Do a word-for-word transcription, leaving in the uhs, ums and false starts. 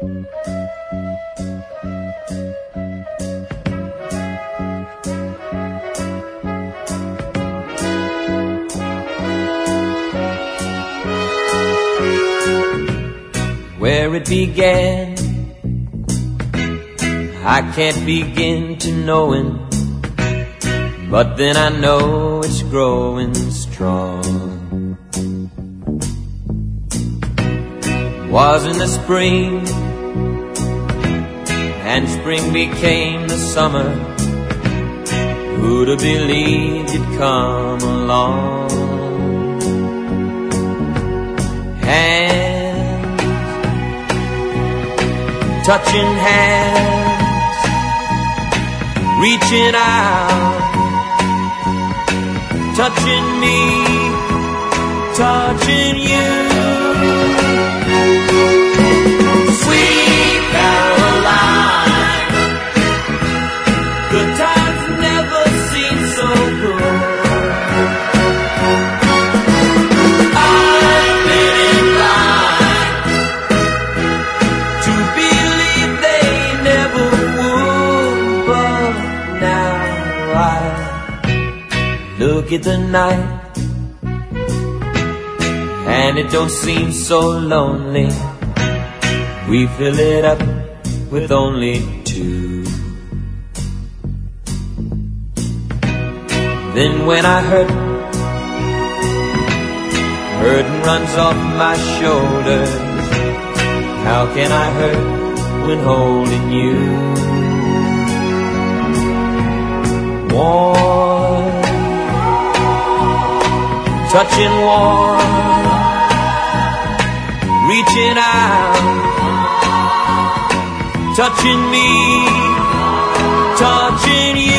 Where it began, I can't begin to knowing, but then I know it's growing strong. Was in the spring, and spring became the summer. Who'd have believed it'd come along? Hands, touching hands, reaching out, touching me, touching you. Sweet Caroline, good times never seem so good. I've been inclined to believe they never would, but now I look at the night and it don't seem so lonely. We fill it up with only two. Then when I hurt, burden runs off my shoulders. How can I hurt when holding you? Warm, touching warm, reaching out, touching me, touching you.